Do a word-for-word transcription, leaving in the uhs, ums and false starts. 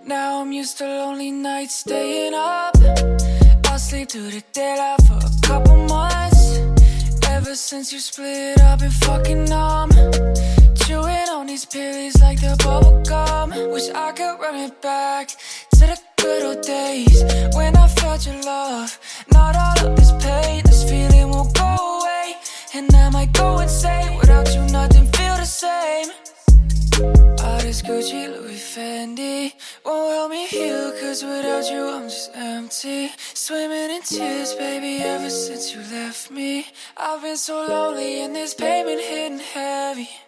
Now I'm used to lonely nights staying up. I'll sleep through the daylight for a couple months. Ever since you split, I've been fucking numb, chewing on these pills like they're bubble gum. Wish I could run it back to the good old days when I felt your love. Not all of this pain, this feeling won't go away, and I might go insane. Without you, nothing feel the same. All this Gucci, Louis, Fendi won't help me heal, cause without you I'm just empty. Swimming in tears, baby, ever since you left me. I've been so lonely and this pain been hitting heavy.